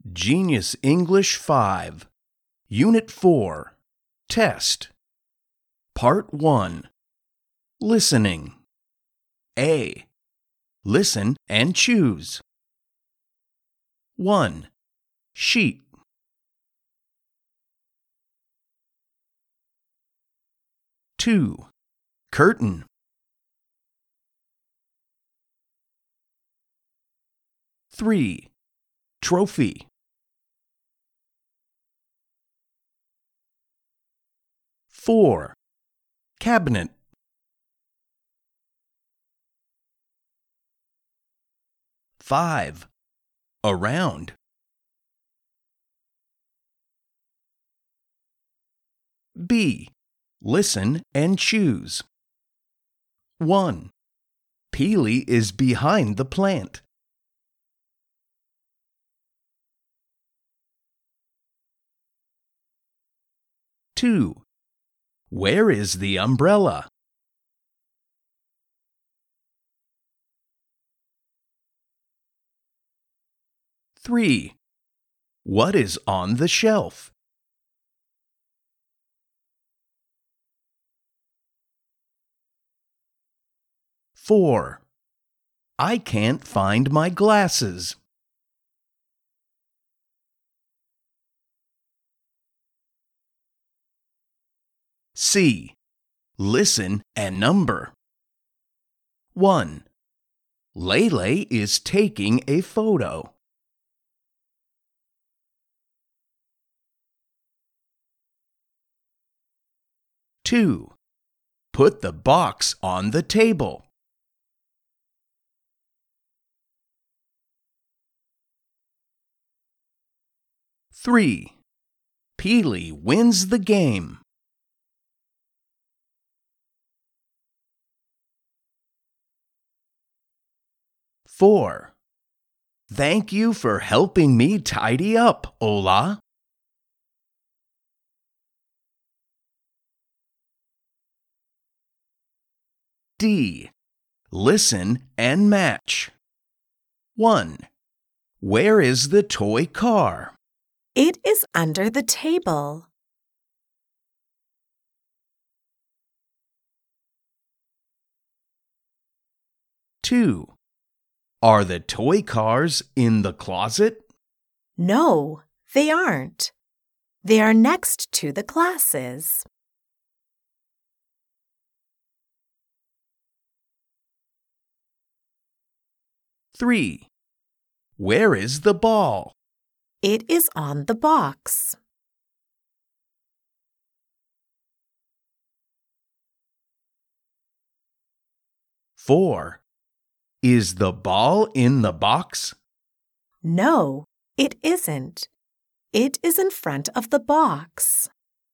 Genius English 5, Unit 4, Test. Part 1. Listening. A. Listen and choose. 1. Sheet. 2. Curtain. 3. Trophy. 4. Cabinet. 5. Around. B. Listen and choose. 1. Peely is behind the plant. 2. Where is the umbrella? 3. What is on the shelf? 4. I can't find my glasses. 'C. Listen and number. 1. Lele is taking a photo. 2. Put the box on the table. 3. Peely wins the game. 4. Thank you for helping me tidy up, Ola. D. Listen and match. 1. Where is the toy car? It is under the table. 2. Are the toy cars in the closet? No, they aren't. They are next to the glasses. 3. Where is the ball? It is on the box. 4. Is the ball in the box? No, it isn't. It is in front of the box.